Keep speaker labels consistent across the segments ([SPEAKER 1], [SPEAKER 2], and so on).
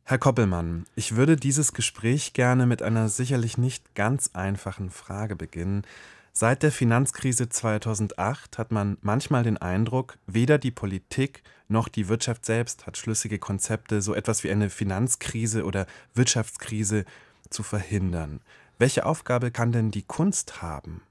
[SPEAKER 1] Herr Koppelmann, ich würde dieses Gespräch gerne mit einer sicherlich nicht ganz einfachen Frage beginnen. Seit der Finanzkrise 2008 hat man manchmal den Eindruck, weder die Politik noch die Wirtschaft selbst hat schlüssige Konzepte, so etwas wie eine Finanzkrise oder Wirtschaftskrise zu verhindern. Welche Aufgabe kann denn die Kunst haben?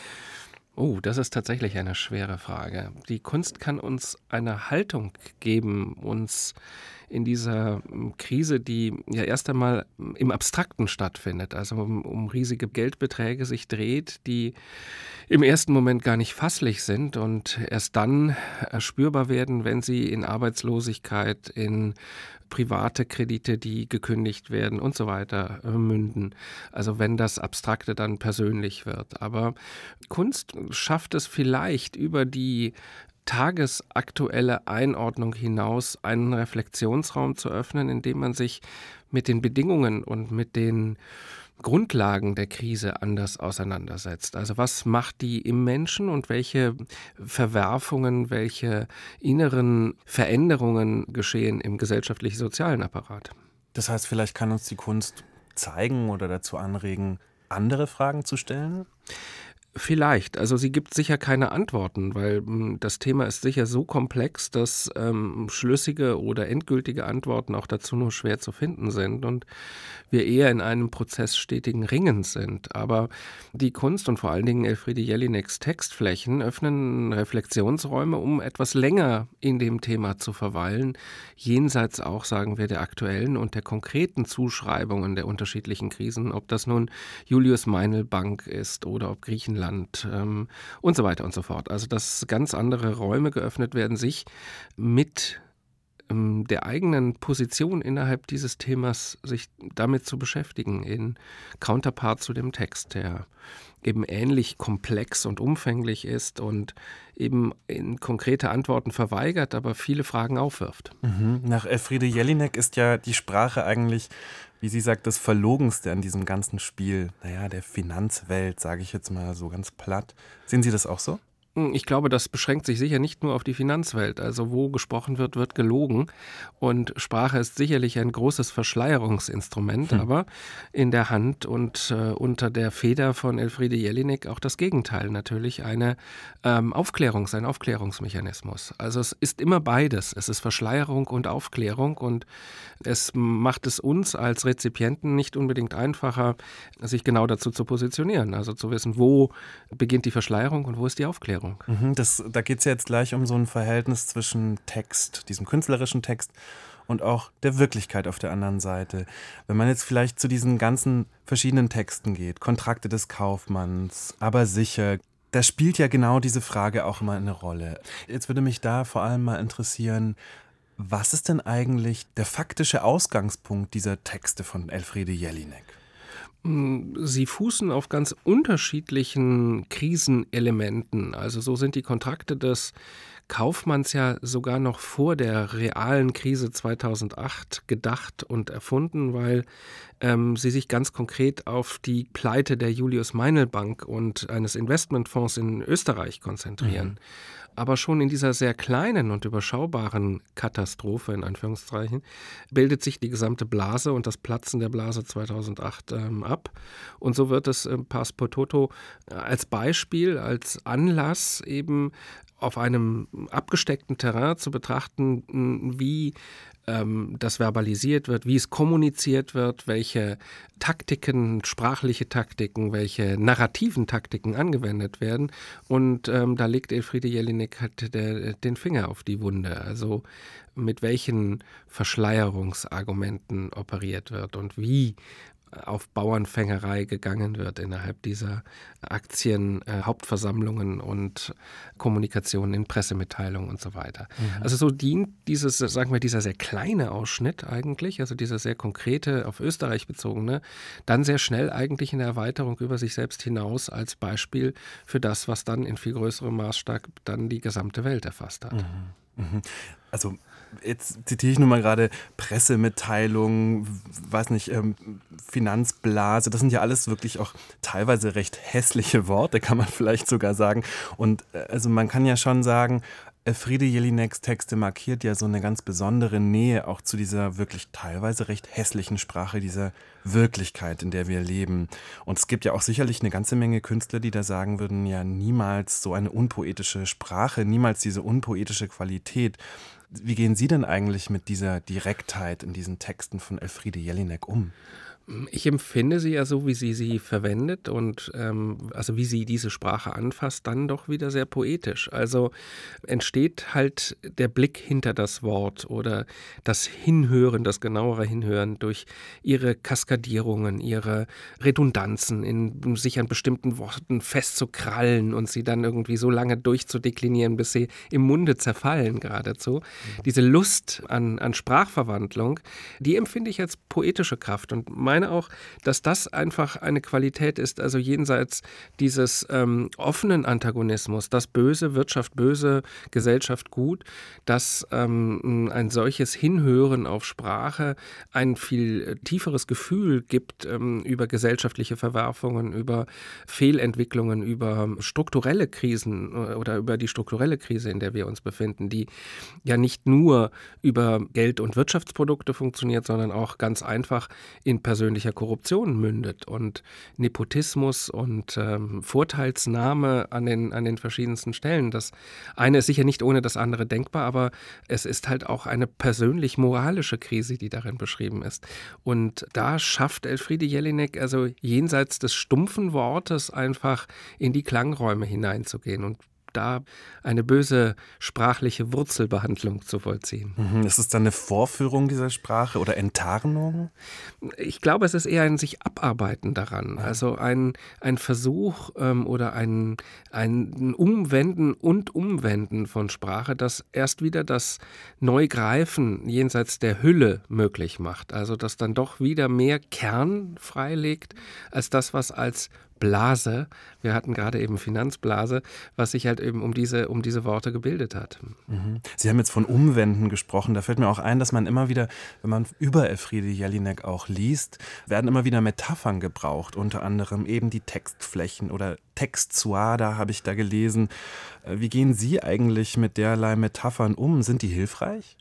[SPEAKER 2] Oh, das ist tatsächlich eine schwere Frage. Die Kunst kann uns eine Haltung geben, uns in dieser Krise, die ja erst einmal im Abstrakten stattfindet, also um riesige Geldbeträge sich dreht, die im ersten Moment gar nicht fasslich sind und erst dann spürbar werden, wenn sie in Arbeitslosigkeit, in private Kredite, die gekündigt werden und so weiter, münden. Also wenn das Abstrakte dann persönlich wird. Aber Kunst schafft es vielleicht über die tagesaktuelle Einordnung hinaus, einen Reflexionsraum zu öffnen, in dem man sich mit den Bedingungen und mit den Grundlagen der Krise anders auseinandersetzt. Also was macht die im Menschen und welche Verwerfungen, welche inneren Veränderungen geschehen im gesellschaftlich-sozialen Apparat?
[SPEAKER 1] Das heißt, vielleicht kann uns die Kunst zeigen oder dazu anregen, andere Fragen zu stellen?
[SPEAKER 2] Vielleicht. Also sie gibt sicher keine Antworten, weil das Thema ist sicher so komplex, dass schlüssige oder endgültige Antworten auch dazu nur schwer zu finden sind und wir eher in einem Prozess stetigen Ringens sind. Aber die Kunst und vor allen Dingen Elfriede Jelineks Textflächen öffnen Reflexionsräume, um etwas länger in dem Thema zu verweilen, jenseits auch, sagen wir, der aktuellen und der konkreten Zuschreibungen der unterschiedlichen Krisen, ob das nun Julius Meinl Bank ist oder ob Griechenland und so weiter und so fort. Also dass ganz andere Räume geöffnet werden, sich mit der eigenen Position innerhalb dieses Themas sich damit zu beschäftigen, in Counterpart zu dem Text, der eben ähnlich komplex und umfänglich ist und eben in konkrete Antworten verweigert, aber viele Fragen aufwirft.
[SPEAKER 1] Nach Elfriede Jelinek ist ja die Sprache eigentlich, wie sie sagt, das Verlogenste an diesem ganzen Spiel. Naja, der Finanzwelt, sage ich jetzt mal so ganz platt. Sehen Sie das auch so?
[SPEAKER 2] Ich glaube, das beschränkt sich sicher nicht nur auf die Finanzwelt. Also wo gesprochen wird, wird gelogen. Und Sprache ist sicherlich ein großes Verschleierungsinstrument, aber in der Hand und unter der Feder von Elfriede Jelinek auch das Gegenteil, natürlich ein Aufklärungsmechanismus. Also es ist immer beides. Es ist Verschleierung und Aufklärung und es macht es uns als Rezipienten nicht unbedingt einfacher, sich genau dazu zu positionieren. Also zu wissen, wo beginnt die Verschleierung und wo ist die Aufklärung.
[SPEAKER 1] Da geht es ja jetzt gleich um so ein Verhältnis zwischen Text, diesem künstlerischen Text und auch der Wirklichkeit auf der anderen Seite. Wenn man jetzt vielleicht zu diesen ganzen verschiedenen Texten geht, Kontrakte des Kaufmanns, aber sicher, da spielt ja genau diese Frage auch immer eine Rolle. Jetzt würde mich da vor allem mal interessieren, was ist denn eigentlich der faktische Ausgangspunkt dieser Texte von Elfriede Jelinek?
[SPEAKER 2] Sie fußen auf ganz unterschiedlichen Krisenelementen. Also so sind die Kontrakte des Kaufmanns ja sogar noch vor der realen Krise 2008 gedacht und erfunden, weil sie sich ganz konkret auf die Pleite der Julius Meinl Bank und eines Investmentfonds in Österreich konzentrieren. Aber schon in dieser sehr kleinen und überschaubaren Katastrophe, in Anführungszeichen, bildet sich die gesamte Blase und das Platzen der Blase 2008 ab. Und so wird es Pars pro Toto als Beispiel, als Anlass eben auf einem abgesteckten Terrain zu betrachten, wie das verbalisiert wird, wie es kommuniziert wird, welche Taktiken, sprachliche Taktiken, welche narrativen Taktiken angewendet werden. Und da legt Elfriede Jelinek halt den Finger auf die Wunde. Also mit welchen Verschleierungsargumenten operiert wird und wie auf Bauernfängerei gegangen wird innerhalb dieser Hauptversammlungen und Kommunikationen in Pressemitteilungen und so weiter. Also so dient dieses, sagen wir, dieser sehr kleine Ausschnitt eigentlich, also dieser sehr konkrete, auf Österreich bezogene, dann sehr schnell eigentlich in der Erweiterung über sich selbst hinaus als Beispiel für das, was dann in viel größerem Maßstab dann die gesamte Welt erfasst hat.
[SPEAKER 1] Also jetzt zitiere ich nur mal gerade Pressemitteilungen, weiß nicht, Finanzblase, das sind ja alles wirklich auch teilweise recht hässliche Worte, kann man vielleicht sogar sagen. Und also man kann ja schon sagen, Elfriede Jelineks Texte markiert ja so eine ganz besondere Nähe auch zu dieser wirklich teilweise recht hässlichen Sprache, dieser Wirklichkeit, in der wir leben. Und es gibt ja auch sicherlich eine ganze Menge Künstler, die da sagen würden, ja, niemals so eine unpoetische Sprache, niemals diese unpoetische Qualität. Wie gehen Sie denn eigentlich mit dieser Direktheit in diesen Texten von Elfriede Jelinek um?
[SPEAKER 2] Ich empfinde sie ja so, wie sie verwendet und also wie sie diese Sprache anfasst, dann doch wieder sehr poetisch. Also entsteht halt der Blick hinter das Wort oder das Hinhören, das genauere Hinhören durch ihre Kaskadierungen, ihre Redundanzen, sich an bestimmten Worten festzukrallen und sie dann irgendwie so lange durchzudeklinieren, bis sie im Munde zerfallen geradezu. Diese Lust an Sprachverwandlung, die empfinde ich als poetische Kraft und meine auch, dass das einfach eine Qualität ist, also jenseits dieses offenen Antagonismus, das Böse, Wirtschaft böse, Gesellschaft gut, dass ein solches Hinhören auf Sprache ein viel tieferes Gefühl gibt über gesellschaftliche Verwerfungen, über Fehlentwicklungen, über strukturelle Krisen oder über die strukturelle Krise, in der wir uns befinden, die ja nicht nur über Geld- und Wirtschaftsprodukte funktioniert, sondern auch ganz einfach in persönlicher Korruption mündet und Nepotismus und Vorteilsnahme an den verschiedensten Stellen. Das eine ist sicher nicht ohne das andere denkbar, aber es ist halt auch eine persönlich-moralische Krise, die darin beschrieben ist. Und da schafft Elfriede Jelinek also jenseits des stumpfen Wortes einfach in die Klangräume hineinzugehen und da eine böse sprachliche Wurzelbehandlung zu vollziehen.
[SPEAKER 1] Ist es dann eine Vorführung dieser Sprache oder Enttarnung?
[SPEAKER 2] Ich glaube, es ist eher ein sich abarbeiten daran. Also ein Versuch oder ein Umwenden und Umwenden von Sprache, das erst wieder das Neugreifen jenseits der Hülle möglich macht. Also das dann doch wieder mehr Kern freilegt, als das, was als Blase, wir hatten gerade eben Finanzblase, was sich halt eben um diese Worte gebildet hat.
[SPEAKER 1] Sie haben jetzt von Umwenden gesprochen. Da fällt mir auch ein, dass man immer wieder, wenn man über Elfriede Jelinek auch liest, werden immer wieder Metaphern gebraucht, unter anderem eben die Textflächen oder Textsuada habe ich da gelesen. Wie gehen Sie eigentlich mit derlei Metaphern um? Sind die hilfreich?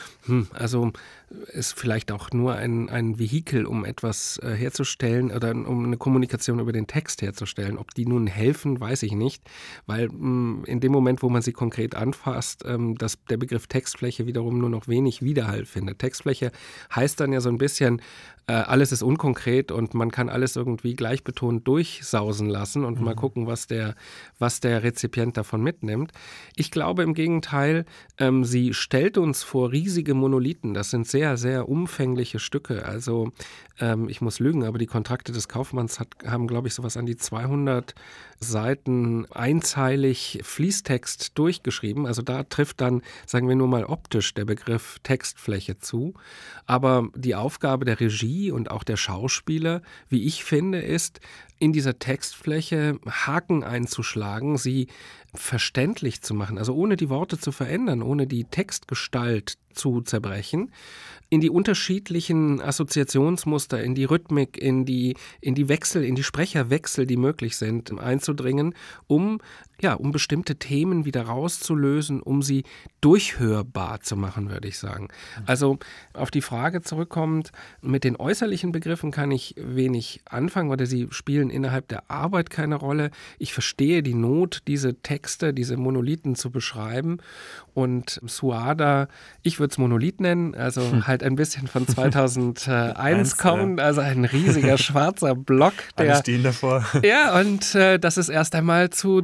[SPEAKER 2] Also ist vielleicht auch nur ein Vehikel, um etwas herzustellen oder um eine Kommunikation über den Text herzustellen. Ob die nun helfen, weiß ich nicht, weil in dem Moment, wo man sie konkret anfasst, der Begriff Textfläche wiederum nur noch wenig Widerhall findet. Textfläche heißt dann ja so ein bisschen, alles ist unkonkret und man kann alles irgendwie gleichbetont durchsausen lassen und mal gucken, was der Rezipient davon mitnimmt. Ich glaube im Gegenteil, sie stellt uns vor riesige Monolithen. Das sind sehr, sehr umfängliche Stücke. Also ich muss lügen, aber die Kontrakte des Kaufmanns haben, glaube ich, sowas an die 200 Seiten einzeilig Fließtext durchgeschrieben. Also da trifft dann, sagen wir nur mal optisch, der Begriff Textfläche zu. Aber die Aufgabe der Regie und auch der Schauspieler, wie ich finde, ist, in dieser Textfläche Haken einzuschlagen, sie verständlich zu machen, also ohne die Worte zu verändern, ohne die Textgestalt zu zerbrechen, in die unterschiedlichen Assoziationsmuster, in die Rhythmik, in die Wechsel, in die Sprecherwechsel, die möglich sind, einzudringen, um bestimmte Themen wieder rauszulösen, um sie durchhörbar zu machen, würde ich sagen. Also auf die Frage zurückkommend, mit den äußerlichen Begriffen kann ich wenig anfangen oder sie spielen innerhalb der Arbeit keine Rolle. Ich verstehe die Not, diese Texte, diese Monolithen zu beschreiben und Suada, ich würde es Monolith nennen, also halt ein bisschen von 2001 kommen, also ein riesiger schwarzer Block.
[SPEAKER 1] Alle stehen davor.
[SPEAKER 2] Ja, und das ist erst einmal zu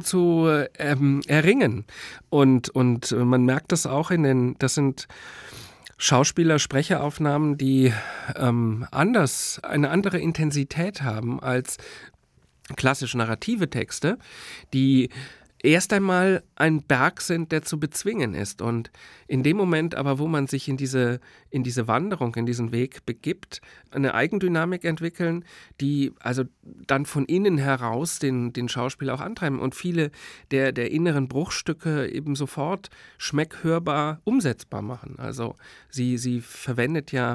[SPEAKER 2] erringen. Und man merkt das auch das sind Schauspieler, Sprecheraufnahmen, die eine andere Intensität haben als klassisch narrative Texte, die erst einmal ein Berg sind, der zu bezwingen ist. Und in dem Moment aber, wo man sich in diese Wanderung, in diesen Weg begibt, eine Eigendynamik entwickeln, die also dann von innen heraus den Schauspieler auch antreiben und viele der inneren Bruchstücke eben sofort schmeckhörbar umsetzbar machen. Also sie verwendet ja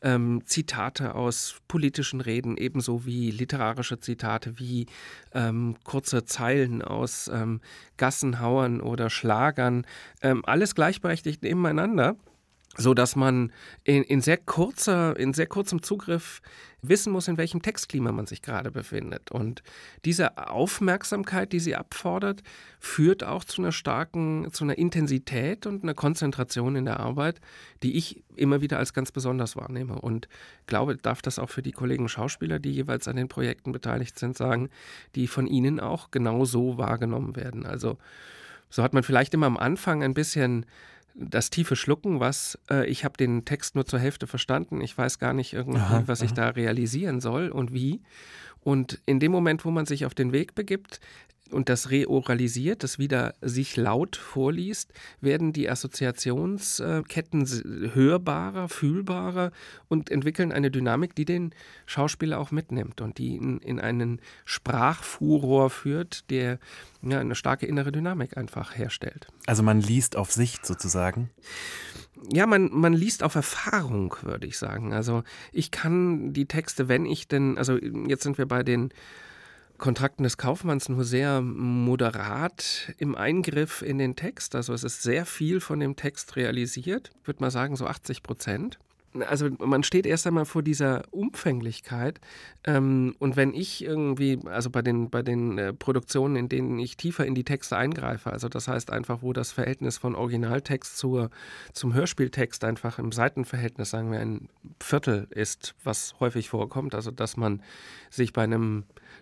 [SPEAKER 2] Zitate aus politischen Reden, ebenso wie literarische Zitate, wie kurze Zeilen aus Gassenhauern oder Schlagern, alles gleichberechtigt nebeneinander, so dass man in sehr kurzem Zugriff wissen muss, in welchem Textklima man sich gerade befindet. Und diese Aufmerksamkeit, die sie abfordert, führt auch zu einer Intensität und einer Konzentration in der Arbeit, die ich immer wieder als ganz besonders wahrnehme. Und glaube, darf das auch für die Kollegen Schauspieler, die jeweils an den Projekten beteiligt sind, sagen, die von ihnen auch genau so wahrgenommen werden. Also so hat man vielleicht immer am Anfang ein bisschen das tiefe Schlucken, ich habe den Text nur zur Hälfte verstanden, ich weiß gar nicht irgendwie, was ich da realisieren soll und wie. Und in dem Moment, wo man sich auf den Weg begibt und das reoralisiert, das wieder sich laut vorliest, werden die Assoziationsketten hörbarer, fühlbarer und entwickeln eine Dynamik, die den Schauspieler auch mitnimmt und die ihn in einen Sprachfuror führt, der eine starke innere Dynamik einfach herstellt.
[SPEAKER 1] Also man liest auf Sicht sozusagen?
[SPEAKER 2] Ja, man liest auf Erfahrung, würde ich sagen. Also ich kann die Texte, also jetzt sind wir bei den Kontrakten des Kaufmanns nur sehr moderat im Eingriff in den Text. Also es ist sehr viel von dem Text realisiert, ich würde mal sagen so 80%. Also man steht erst einmal vor dieser Umfänglichkeit und wenn ich irgendwie, also bei den Produktionen, in denen ich tiefer in die Texte eingreife, also das heißt einfach, wo das Verhältnis von Originaltext zum Hörspieltext einfach im Seitenverhältnis, sagen wir, ein Viertel ist, was häufig vorkommt, also dass man sich bei einem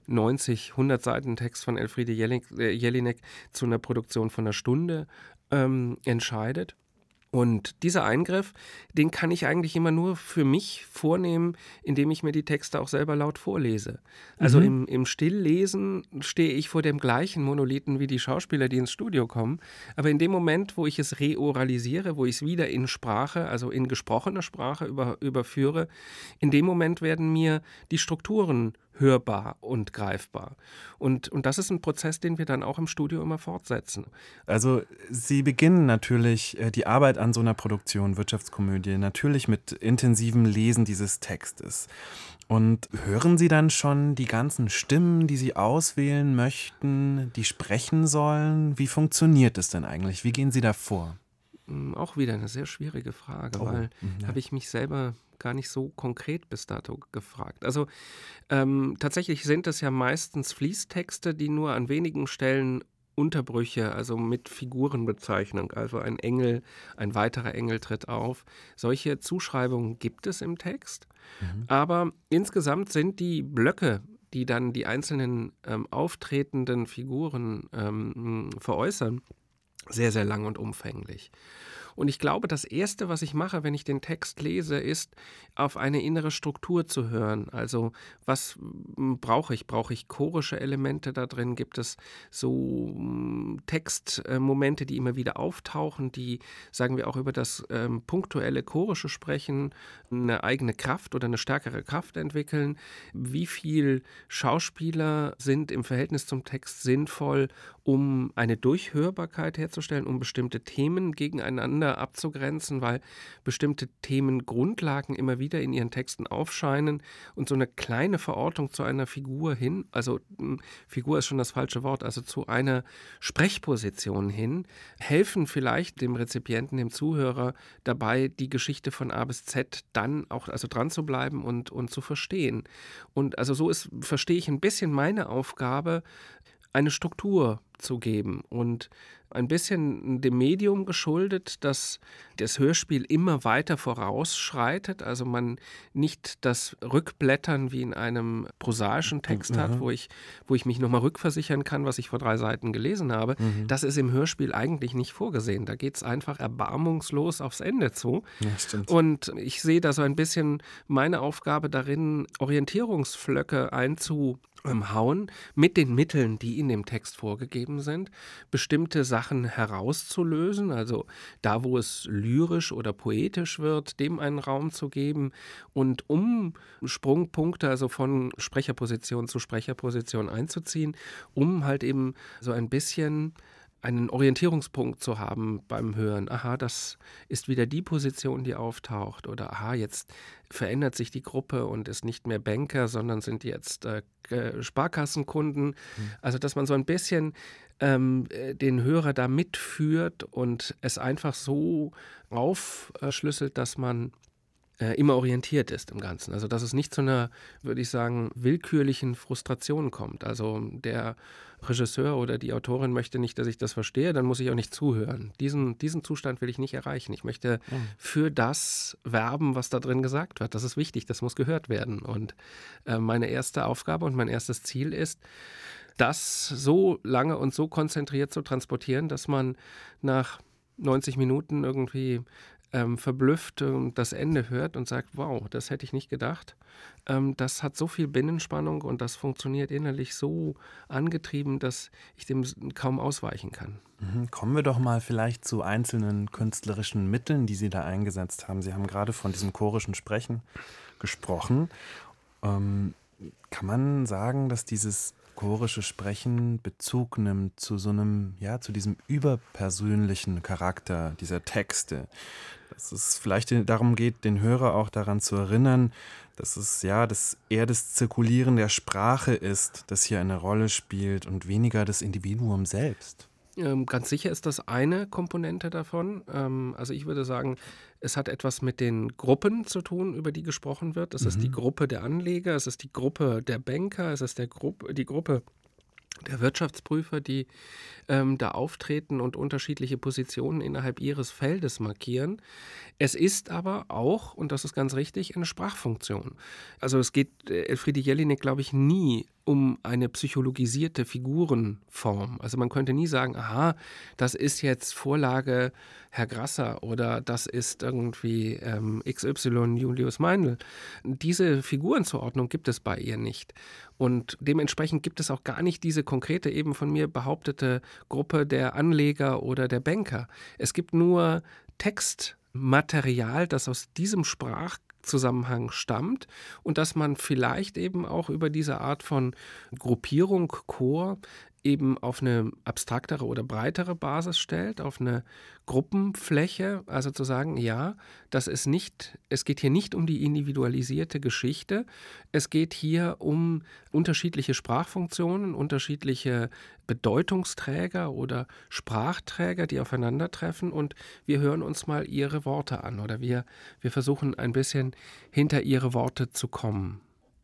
[SPEAKER 2] 100 Seiten Text von Elfriede Jelinek zu einer Produktion von einer Stunde entscheidet. Und dieser Eingriff, den kann ich eigentlich immer nur für mich vornehmen, indem ich mir die Texte auch selber laut vorlese. Also im Stilllesen stehe ich vor dem gleichen Monolithen wie die Schauspieler, die ins Studio kommen. Aber in dem Moment, wo ich es reoralisiere, wo ich es wieder in Sprache, also in gesprochener Sprache überführe, in dem Moment werden mir die Strukturen hörbar und greifbar. Und das ist ein Prozess, den wir dann auch im Studio immer fortsetzen.
[SPEAKER 1] Also Sie beginnen natürlich die Arbeit an so einer Produktion, Wirtschaftskomödie, natürlich mit intensivem Lesen dieses Textes. Und hören Sie dann schon die ganzen Stimmen, die Sie auswählen möchten, die sprechen sollen? Wie funktioniert es denn eigentlich? Wie gehen Sie da vor?
[SPEAKER 2] Auch wieder eine sehr schwierige Frage, weil habe ich mich selber gar nicht so konkret bis dato gefragt. Also tatsächlich sind es ja meistens Fließtexte, die nur an wenigen Stellen Unterbrüche, also mit Figurenbezeichnung, also ein weiterer Engel tritt auf. Solche Zuschreibungen gibt es im Text, aber insgesamt sind die Blöcke, die dann die einzelnen auftretenden Figuren veräußern, sehr, sehr lang und umfänglich. Und ich glaube, das Erste, was ich mache, wenn ich den Text lese, ist, auf eine innere Struktur zu hören. Also was brauche ich? Brauche ich chorische Elemente da drin? Gibt es so Textmomente, die immer wieder auftauchen, die, sagen wir, auch über das punktuelle chorische Sprechen eine eigene Kraft oder eine stärkere Kraft entwickeln? Wie viel Schauspieler sind im Verhältnis zum Text sinnvoll, um eine Durchhörbarkeit herzustellen, um bestimmte Themen gegeneinander abzugrenzen, weil bestimmte Themengrundlagen immer wieder in ihren Texten aufscheinen und so eine kleine Verortung zu einer Figur hin, also Figur ist schon das falsche Wort, also zu einer Sprechposition hin, helfen vielleicht dem Rezipienten, dem Zuhörer dabei, die Geschichte von A bis Z dann auch also dran zu bleiben und zu verstehen. Und also verstehe ich ein bisschen meine Aufgabe, eine Struktur zu geben und ein bisschen dem Medium geschuldet, dass das Hörspiel immer weiter vorausschreitet, also man nicht das Rückblättern wie in einem prosaischen Text hat, wo ich mich nochmal rückversichern kann, was ich vor 3 Seiten gelesen habe. Das ist im Hörspiel eigentlich nicht vorgesehen. Da geht es einfach erbarmungslos aufs Ende zu.
[SPEAKER 1] Ja, stimmt.
[SPEAKER 2] Und ich sehe da so ein bisschen meine Aufgabe darin, Orientierungsflöcke einzuhauen mit den Mitteln, die in dem Text vorgegeben sind, bestimmte Sachen herauszulösen, also da, wo es lyrisch oder poetisch wird, dem einen Raum zu geben und um Sprungpunkte, also von Sprecherposition zu Sprecherposition einzuziehen, um halt eben so ein bisschen einen Orientierungspunkt zu haben beim Hören. Aha, das ist wieder die Position, die auftaucht. Oder aha, jetzt verändert sich die Gruppe und ist nicht mehr Banker, sondern sind jetzt Sparkassenkunden. Also, dass man so ein bisschen den Hörer da mitführt und es einfach so aufschlüsselt, dass man immer orientiert ist im Ganzen. Also, dass es nicht zu einer, würde ich sagen, willkürlichen Frustration kommt. Also, der Regisseur oder die Autorin möchte nicht, dass ich das verstehe, dann muss ich auch nicht zuhören. Diesen Zustand will ich nicht erreichen. Ich möchte für das werben, was da drin gesagt wird. Das ist wichtig, das muss gehört werden. Und meine erste Aufgabe und mein erstes Ziel ist, das so lange und so konzentriert zu transportieren, dass man nach 90 Minuten irgendwie verblüfft das Ende hört und sagt, wow, das hätte ich nicht gedacht. Das hat so viel Binnenspannung und das funktioniert innerlich so angetrieben, dass ich dem kaum ausweichen kann.
[SPEAKER 1] Kommen wir doch mal vielleicht zu einzelnen künstlerischen Mitteln, die Sie da eingesetzt haben. Sie haben gerade von diesem chorischen Sprechen gesprochen. Kann man sagen, dass dieses chorische Sprechen Bezug nimmt zu so einem, ja, zu diesem überpersönlichen Charakter dieser Texte? Dass es vielleicht darum geht, den Hörer auch daran zu erinnern, dass es ja eher das Zirkulieren der Sprache ist, das hier eine Rolle spielt und weniger das Individuum selbst.
[SPEAKER 2] Ganz sicher ist das eine Komponente davon. Also ich würde sagen, es hat etwas mit den Gruppen zu tun, über die gesprochen wird. Es ist die Gruppe der Anleger, es ist die Gruppe der Banker, es ist die Gruppe der Wirtschaftsprüfer, die da auftreten und unterschiedliche Positionen innerhalb ihres Feldes markieren. Es ist aber auch, und das ist ganz richtig, eine Sprachfunktion. Also es geht Elfriede Jelinek, glaube ich, nie um eine psychologisierte Figurenform. Also man könnte nie sagen, aha, das ist jetzt Vorlage Herr Grasser oder das ist irgendwie XY Julius Meindl. Diese Figurenzuordnung gibt es bei ihr nicht. Und dementsprechend gibt es auch gar nicht diese konkrete, eben von mir behauptete Gruppe der Anleger oder der Banker. Es gibt nur Textmaterial, das aus diesem Sprachzusammenhang stammt und dass man vielleicht eben auch über diese Art von Gruppierung, Chor, eben auf eine abstraktere oder breitere Basis stellt, auf eine Gruppenfläche, also zu sagen, ja, es geht hier nicht um die individualisierte Geschichte, es geht hier um unterschiedliche Sprachfunktionen, unterschiedliche Bedeutungsträger oder Sprachträger, die aufeinandertreffen und wir hören uns mal ihre Worte an oder wir versuchen ein bisschen hinter ihre Worte zu kommen.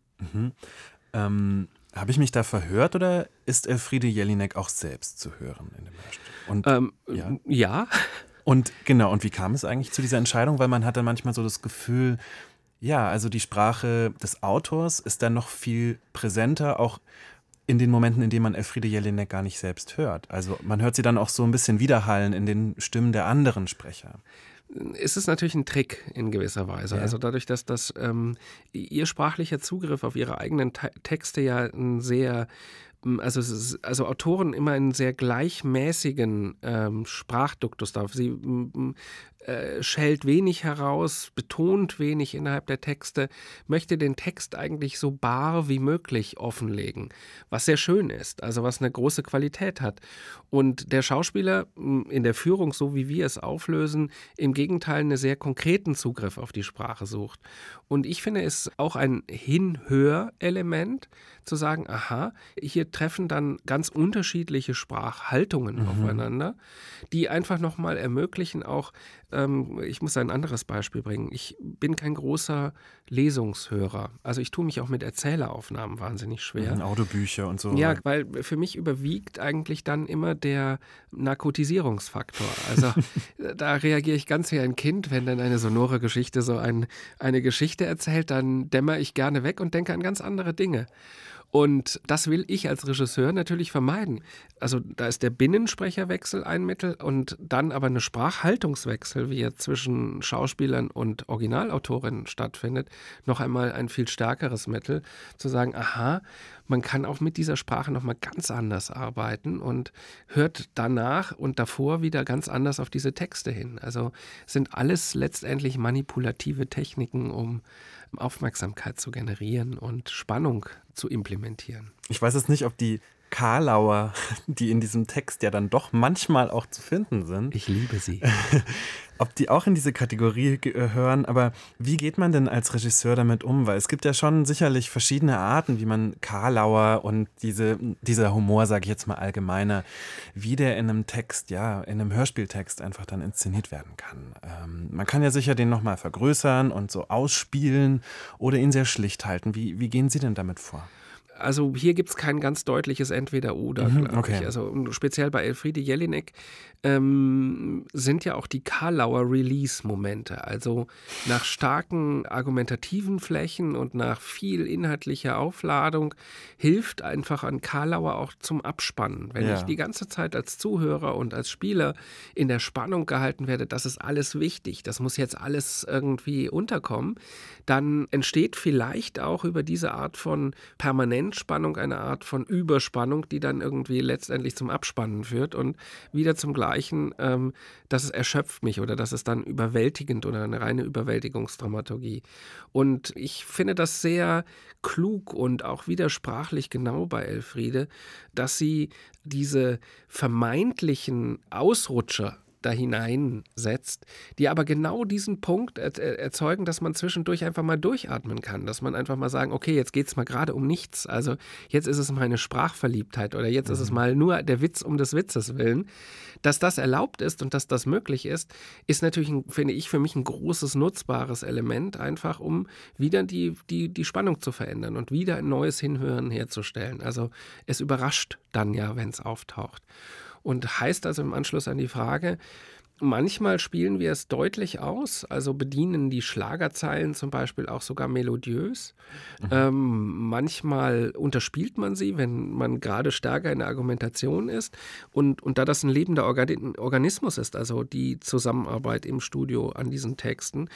[SPEAKER 1] Habe ich mich da verhört oder ist Elfriede Jelinek auch selbst zu hören in dem Hörstück? Und,
[SPEAKER 2] Ja.
[SPEAKER 1] Und genau, und wie kam es eigentlich zu dieser Entscheidung? Weil man hat dann manchmal so das Gefühl, ja, also die Sprache des Autors ist dann noch viel präsenter, auch in den Momenten, in denen man Elfriede Jelinek gar nicht selbst hört. Also man hört sie dann auch so ein bisschen widerhallen in den Stimmen der anderen Sprecher.
[SPEAKER 2] Es ist natürlich ein Trick in gewisser Weise.
[SPEAKER 1] Ja.
[SPEAKER 2] Also dadurch, dass ihr sprachlicher Zugriff auf ihre eigenen Texte ja ein sehr, also Autoren immer einen sehr gleichmäßigen Sprachduktus darf. Sie schält wenig heraus, betont wenig innerhalb der Texte, möchte den Text eigentlich so bar wie möglich offenlegen, was sehr schön ist, also was eine große Qualität hat. Und der Schauspieler in der Führung, so wie wir es auflösen, im Gegenteil einen sehr konkreten Zugriff auf die Sprache sucht. Und ich finde es auch ein Hinhörelement, zu sagen, aha, hier treffen dann ganz unterschiedliche Sprachhaltungen aufeinander, die einfach nochmal ermöglichen, auch, ich muss ein anderes Beispiel bringen, ich bin kein großer Lesungshörer, also ich tue mich auch mit Erzähleraufnahmen wahnsinnig schwer.
[SPEAKER 1] Audiobücher und so.
[SPEAKER 2] Ja, weil für mich überwiegt eigentlich dann immer der Narkotisierungsfaktor. Also da reagiere ich ganz wie ein Kind, wenn dann eine sonore Geschichte so eine Geschichte erzählt, dann dämmer ich gerne weg und denke an ganz andere Dinge. Und das will ich als Regisseur natürlich vermeiden. Also da ist der Binnensprecherwechsel ein Mittel und dann aber eine Sprachhaltungswechsel, wie er zwischen Schauspielern und Originalautorinnen stattfindet, noch einmal ein viel stärkeres Mittel, zu sagen, aha, man kann auch mit dieser Sprache nochmal ganz anders arbeiten und hört danach und davor wieder ganz anders auf diese Texte hin. Also sind alles letztendlich manipulative Techniken, um Aufmerksamkeit zu generieren und Spannung zu implementieren.
[SPEAKER 1] Ich weiß jetzt nicht, ob die Karlauer, die in diesem Text ja dann doch manchmal auch zu finden sind.
[SPEAKER 2] Ich liebe sie.
[SPEAKER 1] Ob die auch in diese Kategorie gehören, aber wie geht man denn als Regisseur damit um? Weil es gibt ja schon sicherlich verschiedene Arten, wie man Karlauer und dieser Humor, sage ich jetzt mal allgemeiner, wie der in einem Text, ja, in einem Hörspieltext einfach dann inszeniert werden kann. Man kann ja sicher den nochmal vergrößern und so ausspielen oder ihn sehr schlicht halten. Wie gehen Sie denn damit vor?
[SPEAKER 2] Also hier gibt es kein ganz deutliches Entweder-Oder, glaube
[SPEAKER 1] okay.
[SPEAKER 2] ich. Also speziell bei Elfriede Jelinek sind ja auch die Karlauer Release-Momente. Also nach starken argumentativen Flächen und nach viel inhaltlicher Aufladung hilft einfach an Karlauer auch zum Abspannen. Wenn ich die ganze Zeit als Zuhörer und als Spieler in der Spannung gehalten werde, das ist alles wichtig, das muss jetzt alles irgendwie unterkommen, dann entsteht vielleicht auch über diese Art von Permanentspannung eine Art von Überspannung, die dann irgendwie letztendlich zum Abspannen führt und wieder zum Gleichen, dass es erschöpft mich oder dass es dann überwältigend oder eine reine Überwältigungsdramaturgie. Und ich finde das sehr klug und auch widersprachlich genau bei Elfriede, dass sie diese vermeintlichen Ausrutscher da hineinsetzt, die aber genau diesen Punkt erzeugen, dass man zwischendurch einfach mal durchatmen kann, dass man einfach mal sagen, okay, jetzt geht es mal gerade um nichts, also jetzt ist es meine Sprachverliebtheit oder jetzt ist es mal nur der Witz um des Witzes willen. Dass das erlaubt ist und dass das möglich ist natürlich, finde ich, für mich ein großes, nutzbares Element, einfach um wieder die Spannung zu verändern und wieder ein neues Hinhören herzustellen. Also es überrascht dann ja, wenn es auftaucht. Und heißt also im Anschluss an die Frage, manchmal spielen wir es deutlich aus, also bedienen die Schlagerzeilen zum Beispiel auch sogar melodiös. Manchmal unterspielt man sie, wenn man gerade stärker in der Argumentation ist. Und da das ein lebender Organismus ist, also die Zusammenarbeit im Studio an diesen Texten,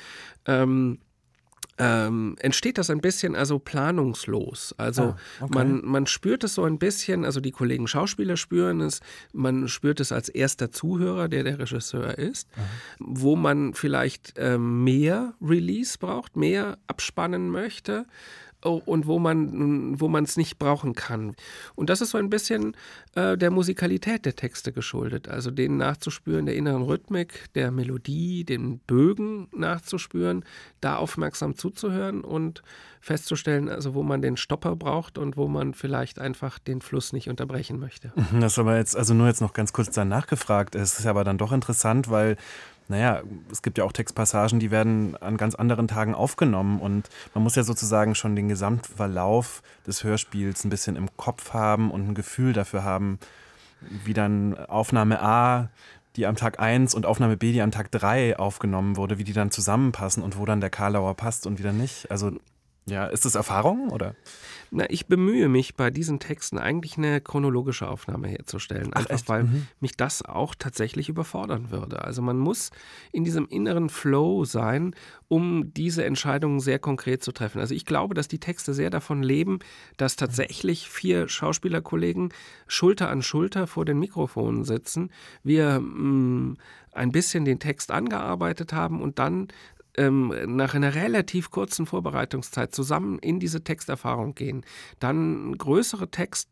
[SPEAKER 2] entsteht das ein bisschen also planungslos. Also
[SPEAKER 1] okay.
[SPEAKER 2] man spürt es so ein bisschen, also die Kollegen Schauspieler spüren es, man spürt es als erster Zuhörer, der Regisseur ist, wo man vielleicht mehr Release braucht, mehr abspannen möchte. Und wo man es nicht brauchen kann. Und das ist so ein bisschen der Musikalität der Texte geschuldet. Also denen nachzuspüren, der inneren Rhythmik, der Melodie, den Bögen nachzuspüren, da aufmerksam zuzuhören und festzustellen, also wo man den Stopper braucht und wo man vielleicht einfach den Fluss nicht unterbrechen möchte.
[SPEAKER 1] Das ist aber jetzt, also nur jetzt noch ganz kurz danach gefragt. Es ist aber dann doch interessant, weil naja, es gibt ja auch Textpassagen, die werden an ganz anderen Tagen aufgenommen und man muss ja sozusagen schon den Gesamtverlauf des Hörspiels ein bisschen im Kopf haben und ein Gefühl dafür haben, wie dann Aufnahme A, die am Tag 1 und Aufnahme B, die am Tag 3 aufgenommen wurde, wie die dann zusammenpassen und wo dann der Karlauer passt und wieder nicht. Also ja, ist das Erfahrung oder?
[SPEAKER 2] Na, ich bemühe mich bei diesen Texten eigentlich eine chronologische Aufnahme herzustellen, einfach weil mich das auch tatsächlich überfordern würde. Also man muss in diesem inneren Flow sein, um diese Entscheidungen sehr konkret zu treffen. Also ich glaube, dass die Texte sehr davon leben, dass tatsächlich 4 Schauspielerkollegen Schulter an Schulter vor den Mikrofonen sitzen, wir ein bisschen den Text angearbeitet haben und dann nach einer relativ kurzen Vorbereitungszeit zusammen in diese Texterfahrung gehen, dann größere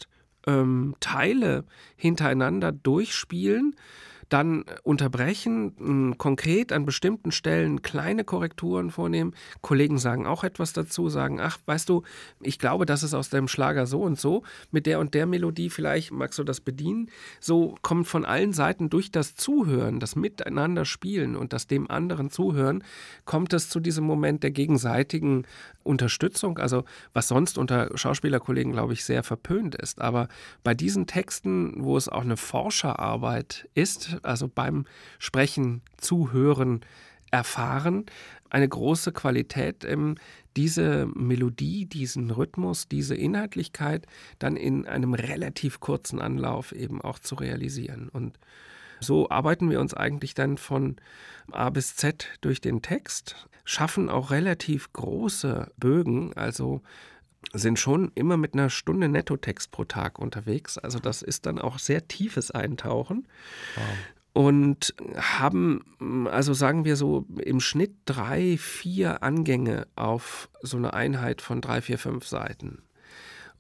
[SPEAKER 2] Textteile hintereinander durchspielen, dann unterbrechen, konkret an bestimmten Stellen kleine Korrekturen vornehmen. Kollegen sagen auch etwas dazu, sagen, ach, weißt du, ich glaube, das ist aus deinem Schlager so und so, mit der und der Melodie vielleicht magst du das bedienen. So kommt von allen Seiten durch das Zuhören, das Miteinander spielen und das dem anderen Zuhören, kommt es zu diesem Moment der gegenseitigen Unterstützung, also was sonst unter Schauspielerkollegen, glaube ich, sehr verpönt ist. Aber bei diesen Texten, wo es auch eine Forscherarbeit ist, also beim Sprechen, Zuhören, Erfahren, eine große Qualität, diese Melodie, diesen Rhythmus, diese Inhaltlichkeit dann in einem relativ kurzen Anlauf eben auch zu realisieren. Und so arbeiten wir uns eigentlich dann von A bis Z durch den Text, schaffen auch relativ große Bögen, also sind schon immer mit einer Stunde Nettotext pro Tag unterwegs. Also das ist dann auch sehr tiefes Eintauchen. Wow. Und haben, also sagen wir so, im Schnitt 3, 4 Angänge auf so eine Einheit von 3, 4, 5 Seiten.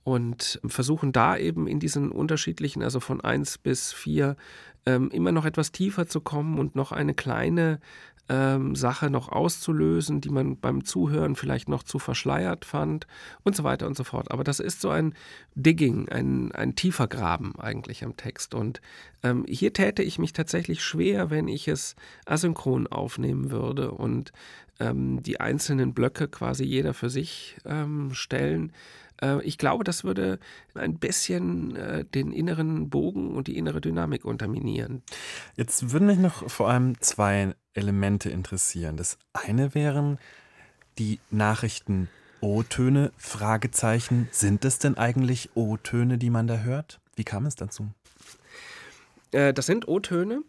[SPEAKER 2] und versuchen da eben in diesen unterschiedlichen, also von 1 bis 4, immer noch etwas tiefer zu kommen und noch eine kleine Sache noch auszulösen, die man beim Zuhören vielleicht noch zu verschleiert fand und so weiter und so fort. Aber das ist so ein Digging, ein tiefer Graben eigentlich am Text. Und hier täte ich mich tatsächlich schwer, wenn ich es asynchron aufnehmen würde und die einzelnen Blöcke quasi jeder für sich stellen. Ich glaube, das würde ein bisschen den inneren Bogen und die innere Dynamik unterminieren.
[SPEAKER 1] Jetzt würden mich noch vor allem zwei Elemente interessieren. Das eine wären die Nachrichten O-Töne, Fragezeichen. Sind es denn eigentlich O-Töne, die man da hört? Wie kam es dazu?
[SPEAKER 2] Das sind O-Töne.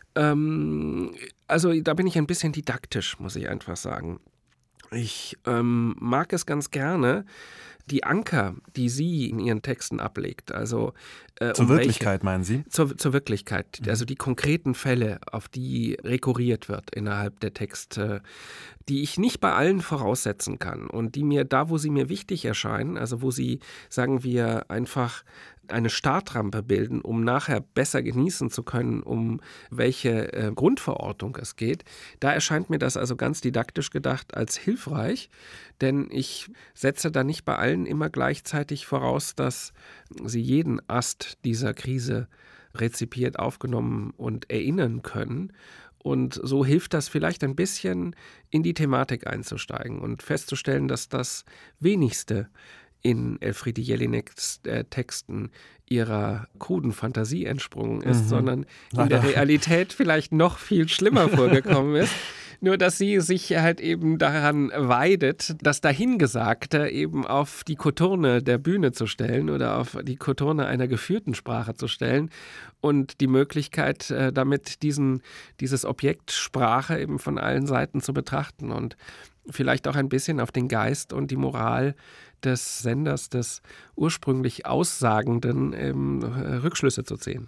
[SPEAKER 2] Also da bin ich ein bisschen didaktisch, muss ich einfach sagen. Ich mag es ganz gerne, die Anker, die sie in ihren Texten ablegt, also
[SPEAKER 1] Zur Wirklichkeit, meinen Sie?
[SPEAKER 2] Zur Wirklichkeit, also die konkreten Fälle, auf die rekurriert wird innerhalb der Texte, die ich nicht bei allen voraussetzen kann und die mir da, wo sie mir wichtig erscheinen, also wo sie, sagen wir, einfach eine Startrampe bilden, um nachher besser genießen zu können, um welche Grundverortung es geht, da erscheint mir das also ganz didaktisch gedacht als hilfreich, denn ich setze da nicht bei allen immer gleichzeitig voraus, dass sie jeden Ast dieser Krise rezipiert, aufgenommen und erinnern können. Und so hilft das vielleicht ein bisschen, in die Thematik einzusteigen und festzustellen, dass das Wenigste in Elfriede Jelineks Texten ihrer kruden Fantasie entsprungen ist, sondern in der Realität vielleicht noch viel schlimmer vorgekommen ist. Nur, dass sie sich halt eben daran weidet, das Dahingesagte eben auf die Koturne der Bühne zu stellen oder auf die Koturne einer geführten Sprache zu stellen und die Möglichkeit, damit dieses Objekt Sprache eben von allen Seiten zu betrachten und vielleicht auch ein bisschen auf den Geist und die Moral des Senders, des ursprünglich Aussagenden, Rückschlüsse zu ziehen.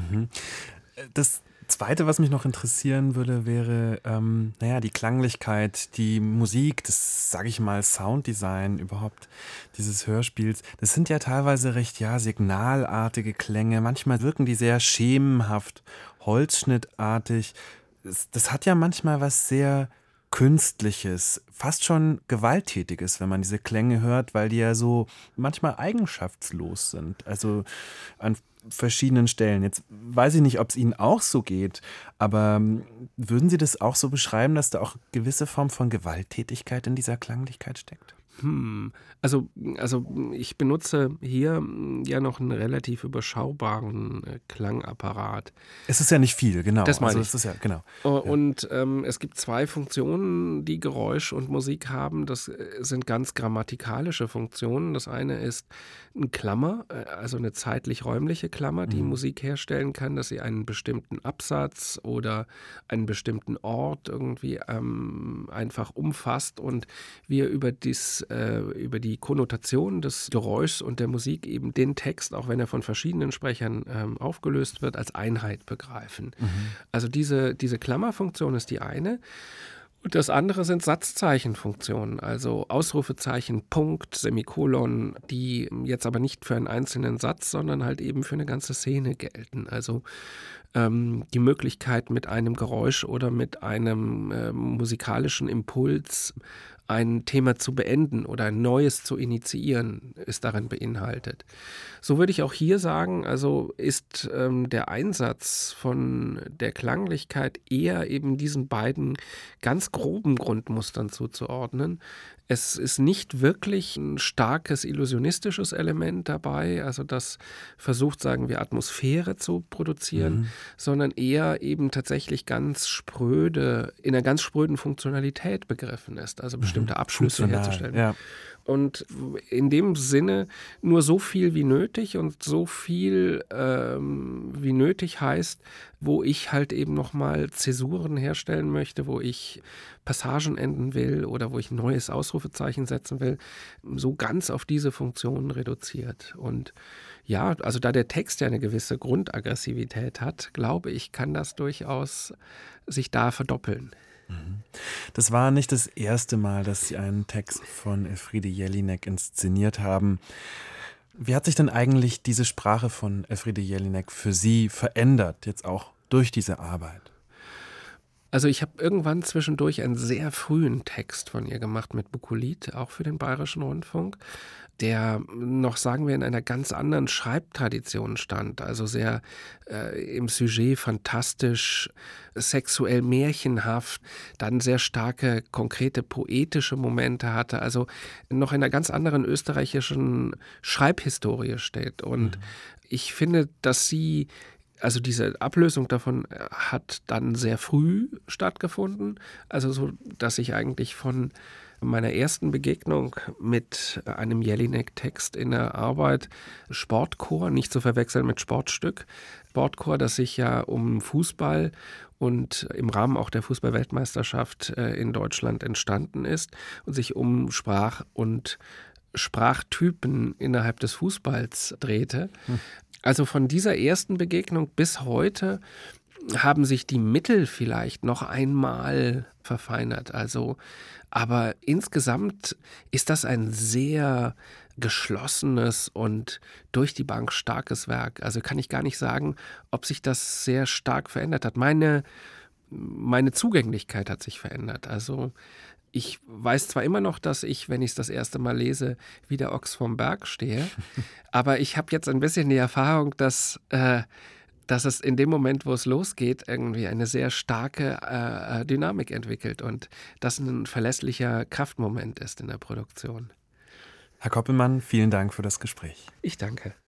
[SPEAKER 1] Das Zweite, was mich noch interessieren würde, wäre die Klanglichkeit, die Musik, das, sage ich mal, Sounddesign überhaupt dieses Hörspiels. Das sind ja teilweise recht signalartige Klänge. Manchmal wirken die sehr schemenhaft, holzschnittartig. Das hat ja manchmal was sehr Künstliches, fast schon Gewalttätiges, wenn man diese Klänge hört, weil die ja so manchmal eigenschaftslos sind. Also an verschiedenen Stellen. Jetzt weiß ich nicht, ob es Ihnen auch so geht, aber würden Sie das auch so beschreiben, dass da auch gewisse Form von Gewalttätigkeit in dieser Klanglichkeit steckt?
[SPEAKER 2] Also ich benutze hier ja noch einen relativ überschaubaren Klangapparat.
[SPEAKER 1] Es ist ja nicht viel, genau.
[SPEAKER 2] Das meine ich.
[SPEAKER 1] Es ist ja, genau.
[SPEAKER 2] Und es gibt zwei Funktionen, die Geräusch und Musik haben. Das sind ganz grammatikalische Funktionen. Das eine ist eine Klammer, also eine zeitlich-räumliche Klammer, die Musik herstellen kann, dass sie einen bestimmten Absatz oder einen bestimmten Ort irgendwie einfach umfasst und wir über die Konnotation des Geräuschs und der Musik eben den Text, auch wenn er von verschiedenen Sprechern aufgelöst wird, als Einheit begreifen. Also diese Klammerfunktion ist die eine. Und das andere sind Satzzeichenfunktionen, also Ausrufezeichen, Punkt, Semikolon, die jetzt aber nicht für einen einzelnen Satz, sondern halt eben für eine ganze Szene gelten. Also die Möglichkeit, mit einem Geräusch oder mit einem musikalischen Impuls ein Thema zu beenden oder ein neues zu initiieren, ist darin beinhaltet. So würde ich auch hier sagen, also ist der Einsatz von der Klanglichkeit eher eben diesen beiden ganz groben Grundmustern zuzuordnen. Es ist nicht wirklich ein starkes illusionistisches Element dabei, also das versucht, sagen wir, Atmosphäre zu produzieren, sondern eher eben tatsächlich ganz spröde, in einer ganz spröden Funktionalität begriffen ist, also bestimmte Abschlüsse herzustellen.
[SPEAKER 1] Ja.
[SPEAKER 2] Und in dem Sinne nur so viel wie nötig und so viel wie nötig heißt, wo ich halt eben nochmal Zäsuren herstellen möchte, wo ich Passagen enden will oder wo ich ein neues Ausrufezeichen setzen will, so ganz auf diese Funktionen reduziert. Und ja, also da der Text ja eine gewisse Grundaggressivität hat, glaube ich, kann das durchaus sich da verdoppeln.
[SPEAKER 1] Das war nicht das erste Mal, dass Sie einen Text von Elfriede Jelinek inszeniert haben. Wie hat sich denn eigentlich diese Sprache von Elfriede Jelinek für Sie verändert, jetzt auch durch diese Arbeit?
[SPEAKER 2] Also ich habe irgendwann zwischendurch einen sehr frühen Text von ihr gemacht mit Bukolit, auch für den Bayerischen Rundfunk, der noch, sagen wir, in einer ganz anderen Schreibtradition stand. Also sehr im Sujet fantastisch, sexuell märchenhaft, dann sehr starke, konkrete poetische Momente hatte. Also noch in einer ganz anderen österreichischen Schreibhistorie steht. Und ich finde, dass sie also diese Ablösung davon hat dann sehr früh stattgefunden, also so, dass ich eigentlich von meiner ersten Begegnung mit einem Jelinek-Text in der Arbeit Sportchor, nicht zu verwechseln mit Sportstück, Sportchor, das sich ja um Fußball und im Rahmen auch der Fußball-Weltmeisterschaft in Deutschland entstanden ist und sich um Sprach- und Sprachtypen innerhalb des Fußballs drehte. Also von dieser ersten Begegnung bis heute haben sich die Mittel vielleicht noch einmal verfeinert. Also, aber insgesamt ist das ein sehr geschlossenes und durch die Bank starkes Werk. Also kann ich gar nicht sagen, ob sich das sehr stark verändert hat. Meine Zugänglichkeit hat sich verändert. Also ich weiß zwar immer noch, dass ich, wenn ich es das erste Mal lese, wie der Ochs vom Berg stehe, aber ich habe jetzt ein bisschen die Erfahrung, dass es in dem Moment, wo es losgeht, irgendwie eine sehr starke Dynamik entwickelt und das ein verlässlicher Kraftmoment ist in der Produktion.
[SPEAKER 1] Herr Koppelmann, vielen Dank für das Gespräch.
[SPEAKER 2] Ich danke.